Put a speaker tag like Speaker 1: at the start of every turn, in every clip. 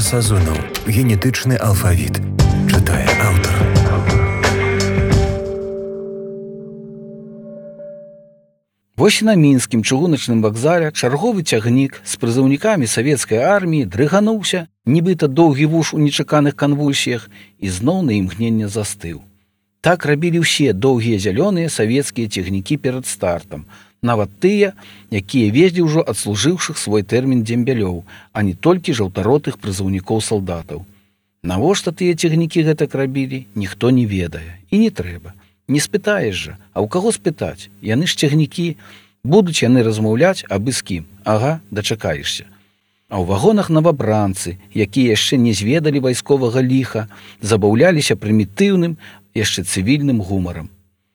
Speaker 1: Сазонаў. Генетычны алфавіт. Чытае аўтар.
Speaker 2: Вось на мінскім чыгуначным вакзале чарговы цягнік з прызыўнікамі савецкай арміі дрыгануўся, нібыта доўгі вуш у нечаканых канвульсіях, і зноў на імгненне застыў. Так рабілі ўсе доўгія зялёныя савецкія цягнікі перад стартам, нават тыя, якія везлі ўжо адслужыўшых свой тэрмін дзембялёў, а не толькі жаўтаротых прызыўнікоў-салдатаў. Навошта тыя цягнікі гэтак рабілі, ніхто не ведае і не трэба. Не спытаеш жа, а ў каго спытаць? Яны ж цягнікі, будуць яны размаўляць абы з кім. Ага, дачакаешся. А ў вагонах навабранцы, якія яшчэ не зведалі вайсковага ліха, забаўляліся прымітыўным, яшчэ цывільным гумарам.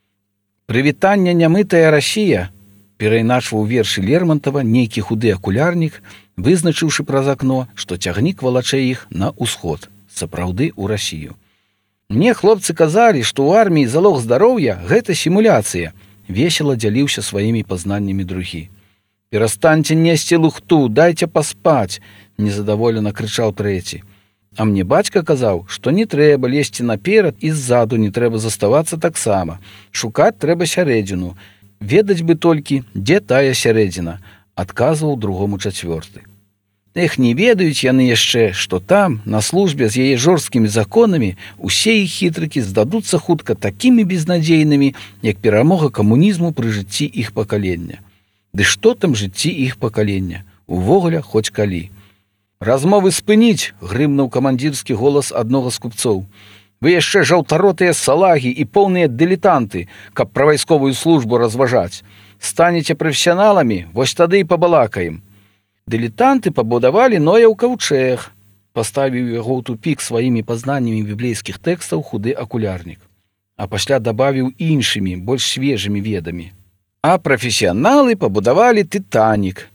Speaker 2: «Прывітання нямытая Расія», перайначваў вершы Лермонтава нейкі худы акулярнік, вызначыўшы праз акно, што цягнік валачэ іх на ўсход, сапраўды ў Расію. «Мне хлопцы казалі, што ў арміі залог здароўя – гэта сімуляцыя», весела дзяліўся сваімі пазнаннямі другі. «Перастаньце несці лухту, дайце паспаць», незадаволена крычаў трэці. «А мне бацька казаў, што не трэба лезці наперад і ззаду не трэба заставацца таксама. Шукаць трэба сярэдзіну. Ведаць бы толькі, дзе тая сярэдзіна», адказваў другому чацвёрты. Эх, не ведаюць яны яшчэ, што там, на службе з яе жорсткімі законамі, усе іх хітрыкі здадуцца хутка такімі безнадзейнымі, як перамога камунізму пры жыцці іх пакалення. Ды што там жыцці іх пакалення? Увогуле, хоць калі. «Размовы спыніць!» – грымнуў камандзірскі голас аднога з купцоў. «Вы яшчэ жаўтаротыя салагі і поўныя дылетанты, каб пра вайсковую службу разважаць. Станеце прафесіяналамі, вось тады і пабалакаем». «Дылетанты пабудавалі Ноя ў каўчэг», паставіў яго ў тупік сваімі пазнаннямі біблейскіх тэкстаў худы акулярнік. А пасля дабавіў іншымі, больш свежымі ведамі. «А прафесіяналы пабудавалі Тытанік».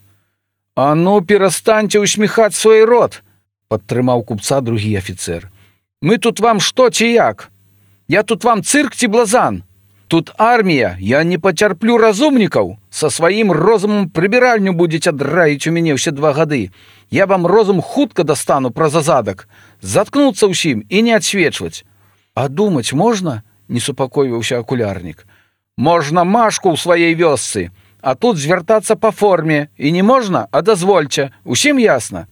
Speaker 2: «А ну, перастаньце ўсміхаць свой рот», падтрымаў купца другі афіцэр. «Мы тут вам што ці як? Я тут вам цырк ці блазан? Тут армія, я не пацярплю разумнікаў. Са сваім розумам прыбіральню будзеце драіць у мяне ўсе 2 гады. Я вам розум хутка дастану праз азадак. Заткнуцца ўсім і не адсвечваць». «А думаць можна?» – не супакойваўся акулярнік. «Можна машку ў сваей вёсцы, а тут звяртацца па форме. І не можна, а дазвольце. Усім ясна?»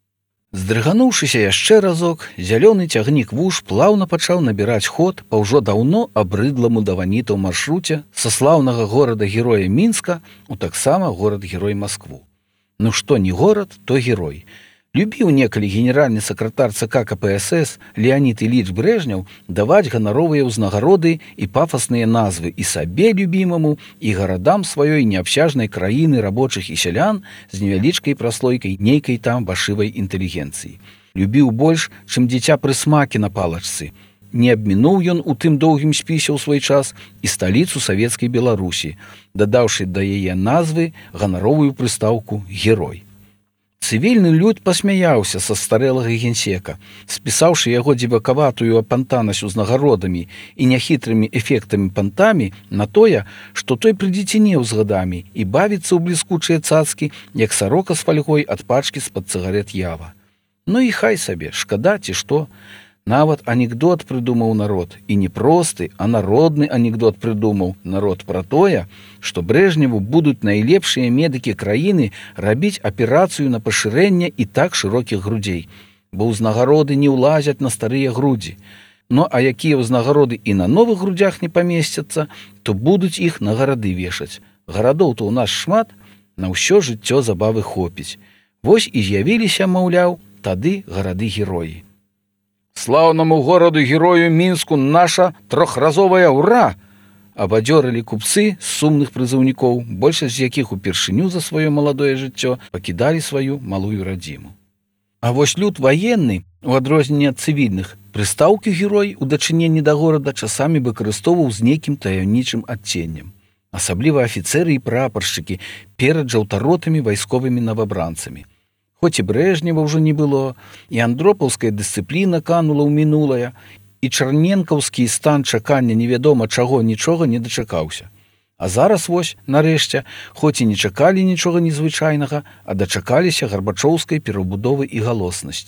Speaker 2: Здрыгануўшыся яшчэ разок, зялёны цягнік вуш плаўна пачаў набіраць ход па ўжо даўно абрыдламу да ванітаў маршруце са слаўнага горада-героя Мінска у таксама горад-герой Маскву. Ну што не горад, то герой. Любіў некалі генеральны сакратар ЦК КПСС Леонід Іліч Брэжняў даваць ганаровыя ўзнагароды і пафасныя назвы і сабе любімаму, і гарадам сваёй неабсяжнай краіны рабочых і сялян з невялічкай праслойкай нейкай там вашывай інтэлігенцыі. Любіў больш, чым дзіця прысмакі на палачцы. Не абмінуў ён у тым доўгім спісе ў свой час і сталіцу савецкай Беларусі, дадаўшы да яе назвы ганаровую прыстаўку «Герой». Цывільны люд пасмяяўся са старэлага генсека, спісаўшы яго дзівакаватую апантанасць узнагародамі і няхітрымі эфектамі пантамі на тое, што той прыдзіцінеў з гадамі і бавіцца ў бліскучыя цацкі, як сарока з фальгой ад пачкі з-пад цыгарет ява. Ну і хай сабе, шкада ці што. Нават анекдот прыдумаў народ, і не просты, а народны анекдот прыдумаў народ пра тое, што Брэжневу будуць найлепшыя медыкі краіны рабіць аперацыю на пашырэнне і так шырокіх грудзей, бо ўзнагароды не ўлазяць на старыя грудзі. Ну а якія ўзнагароды і на новых грудзях не памесцяцца, то будуць іх на гарады вешаць. Гарадоў-то ў нас шмат, на ўсё жыццё забавы хопіць. Вось і з'явіліся, маўляў, тады гарады-героі. «Слаўнаму гораду-герою Мінску наша трохразовая ура!» абадзёрылі купцы з сумных прызыўнікоў, большасць з якіх упершыню за сваё маладое жыццё пакідалі сваю малую радзіму. А вось люд ваенны, у адрозненне ад цывільных, прыстаўкі «герой» у дачыненні да горада часамі выкарыстоўваў з нейкім таямнічым адценнем. Асабліва афіцэры і прапаршчыкі перад жаўтаротымі вайсковымі навабранцамі. Хоць і Брэжнева ўжо не было, і андропаўская дысцыпліна канула ў мінулае, і чарненкаўскі стан чакання невядома чаго нічога не дачакаўся. А зараз вось, нарэшце, хоць і не чакалі нічога незвычайнага, а дачакаліся гарбачоўскай перабудовы і галоснасці.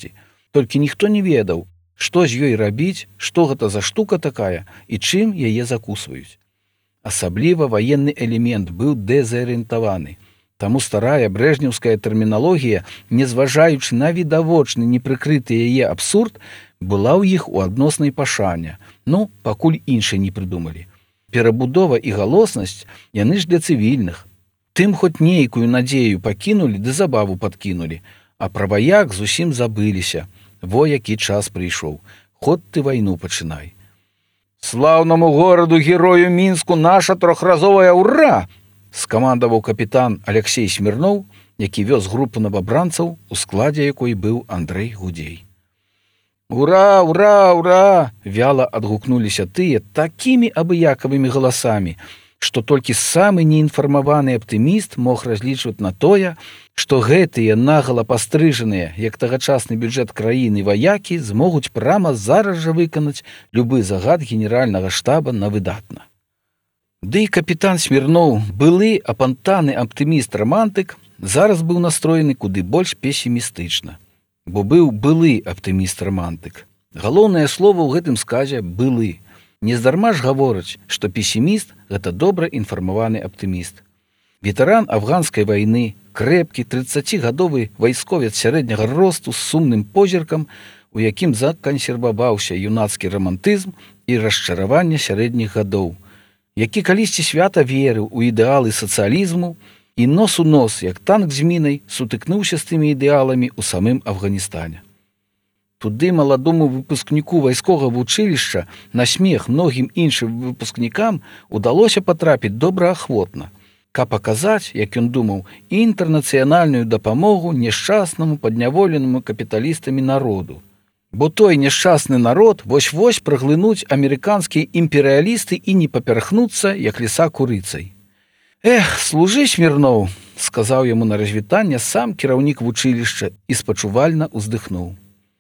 Speaker 2: Толькі ніхто не ведаў, што з ёй рабіць, што гэта за штука такая і чым яе закусваюць. Асабліва ваенны элемент быў дэзарыентаваны. Таму старая брэжнеўская тэрміналогія, незважаючы на відавочны непрыкрыты яе абсурд, была ў іх у адноснай пашане. Пакуль іншай не прыдумалі. Перабудова і галоснасць яны ж для цывільных. Тым хоць нейкую надзею пакінулі ды забаву падкінулі, а пра ваяк зусім забыліся. Во які час прыйшоў. Ход ты вайну пачынай. «Слаўнаму гораду герою Мінску наша трохразовая ура!» скамандаваў капітан Алексей Смірноў, які вёз групу новабранцаў, у складзе якой быў Андрэй Гудзей. «Ура, ура, ура!» вяла адгукнуліся тыя такімі абыякавымі галасамі, што толькі самы неінфармаваны аптыміст мог разлічваць на тое, што гэтыя нагала пастрыжаныя, як тагачасны бюджэт краіны ваякі змогуць прама зараз жа выканаць любы загад генеральнага штаба на выдатна. Ды і капітан Смірноў, былы апантаны аптыміст-рамантык, зараз быў настроены куды больш песімістычна. Бо быў былы аптыміст-рамантык. Галоўнае слова ў гэтым сказе «былы». Нездарма ж гавораць, што песіміст – гэта добра інфармаваны аптыміст. Ветэран афганскай вайны, крэпкі 30-гадовы вайсковец сярэдняга росту з сумным позіркам, у якім закансерваваўся юнацкі рамантызм і расчараванне сярэдніх гадоў, які калісьці свята верыў у ідэалы сацыялізму і нос у нос, як танк з мінай, сутыкнуўся з тымі ідэаламі ў самым Афганістане. Туды маладому выпускніку вайсковага вучылішча на смех многім іншым выпускнікам удалося патрапіць добраахвотна, каб паказаць, як ён думаў, інтэрнацыянальную дапамогу няшчаснаму падняволенаму капіталістамі народу. Бо той няшчасны народ вось-вось праглынуць амерыканскія імперыялісты і не папярхнуцца, як ліса курыцай. «Эх, служы, Смірноў!» – сказаў яму на развітанне сам кіраўнік вучылішча і спачувальна ўздыхнуў.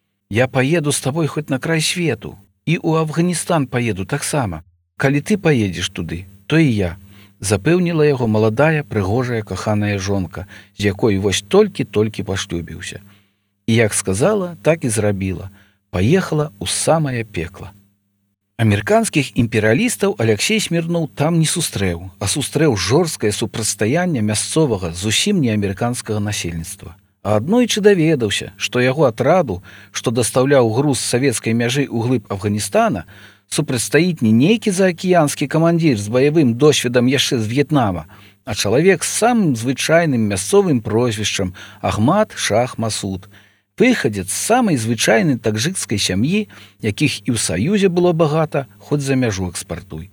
Speaker 2: «Я паеду з табой хоць на край свету, і ў Афганістан паеду таксама. Калі ты паедзеш туды, то і я», – запэўніла яго маладая, прыгожая, каханая жонка, з якой вось толькі-толькі пашлюбіўся. І як сказала, так і зрабіла. Паехала ў самае пекла. Амерыканскіх імперыялістаў Алексей Смірноў там не сустрэў, а сустрэў жорсткае супрацьстаянне мясцовага, зусім не амерыканскага насельніцтва. А аднойчы даведаўся, што яго атраду, што дастаўляў груз з савецкай мяжы ў глыб Афганістана, супрацьстаіць не нейкі заакіянскі камандзір з баявым досведам яшчэ з В'етнама, а чалавек з самым звычайным мясцовым прозвішчам Ахмад Шах Масуд, выхадзец з самай звычайнай таджыкскай сям'і, якіх і ў Саюзе было багата, хоць за мяжу экспартуй.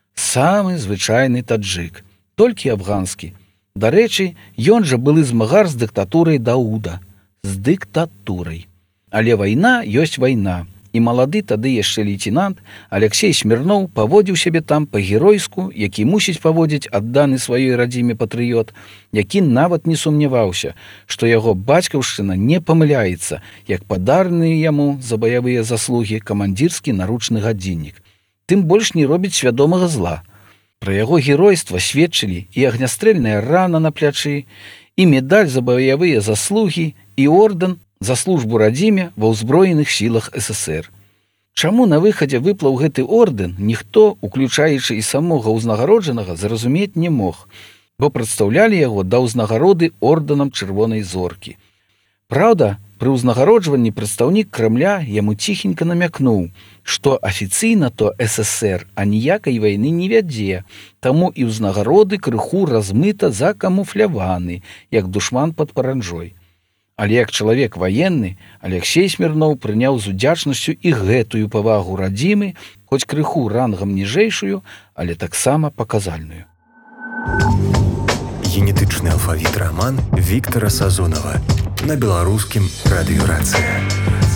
Speaker 2: Самы звычайны таджык, толькі афганскі. Дарэчы, ён жа былы змагар з дыктатурай Дауда. З дыктатурай. Але вайна ёсць вайна. І малады тады яшчэ лейтенант Алексей Смірноў паводзіў сябе там па-геройску, які мусіць паводзіць адданы сваёй радзіме патрыёт, які нават не сумняваўся, што яго бацькаўшчына не памыляецца, як падараны яму за баявыя заслугі камандзірскі наручны гадзіннік. Тым больш не робіць свядомага зла. Пра яго геройства сведчылі і агнястрэльная рана на плячы, і медаль за баявыя заслугі, і ордэн за службу радзіме ва ўзброеных сілах СССР. Чаму на выхадзе выплаў гэты ордэн, ніхто, уключаючы і самога ўзнагароджанага, зразумець не мог, бо прадстаўлялі яго да ўзнагароды ордэнам Чырвонай зоркі. Праўда, пры ўзнагароджванні прадстаўнік Крамля яму ціхенька намякнуў, што афіцыйна то СССР аніякай вайны не вядзе, таму і ўзнагароды крыху размыта закамуфляваны, як душман пад паранжой. Але як чалавек ваенны, Алексей Смірноў прыняў з удзячнасцю і гэтую павагу радзімы, хоць крыху рангам ніжэйшую, але таксама паказальную.
Speaker 1: Генетычны алфавіт раман Віктара Сазонава на беларускім радыёрацыі.